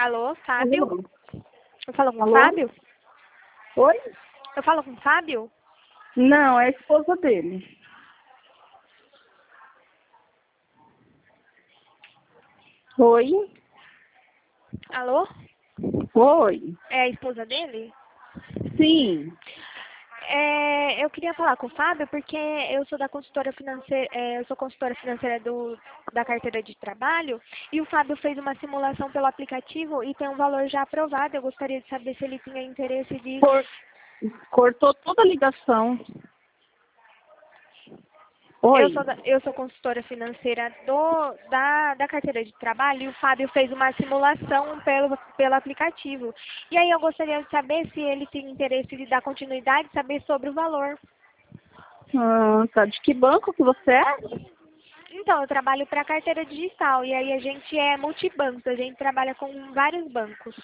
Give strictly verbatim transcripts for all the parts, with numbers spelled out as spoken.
Alô, Fábio? Alô? Eu falo com o Alô? Fábio? Oi? Eu falo com o Fábio? Não, é a esposa dele. Oi? Alô? Oi? É a esposa dele? Sim. É, eu queria falar com o Fábio porque eu sou da consultora financeira, é, eu sou consultora financeira do, da carteira de trabalho e o Fábio fez uma simulação pelo aplicativo e tem um valor já aprovado. Eu gostaria de saber se ele tinha interesse de... Cor- Cortou toda a ligação. Eu Oi? sou, da, eu sou consultora financeira do, da, da carteira de trabalho e o Fábio fez uma simulação pelo, pelo aplicativo. E aí eu gostaria de saber se ele tem interesse de dar continuidade, saber sobre o valor. Ah, tá. De que banco que você é? Então, eu trabalho para a carteira digital e aí a gente é multibancos, a gente trabalha com vários bancos.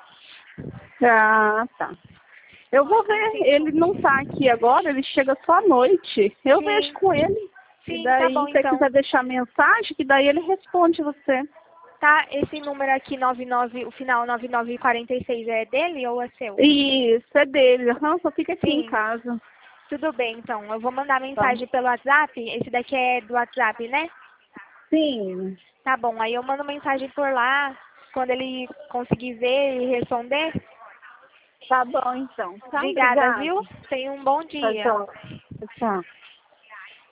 Ah, tá. Eu vou ver. Ele não tá aqui agora, ele chega só à noite. Eu vejo Sim, com ele. E sim, tá daí, bom se você então. quiser deixar mensagem, que daí ele responde você. Tá, esse número aqui, noventa e nove, o final nove nove quatro seis é dele ou é seu? Isso, é dele. Aham, só fica aqui em Sim, casa. tudo bem então. Eu vou mandar Tá. mensagem pelo WhatsApp, esse daqui é do WhatsApp, né? Sim. Tá bom, aí eu mando mensagem por lá, quando ele conseguir ver e responder. Tá bom, então. Tá, Obrigada, obrigada. viu? Tenha um bom Tchau, dia. tchau. Tchau.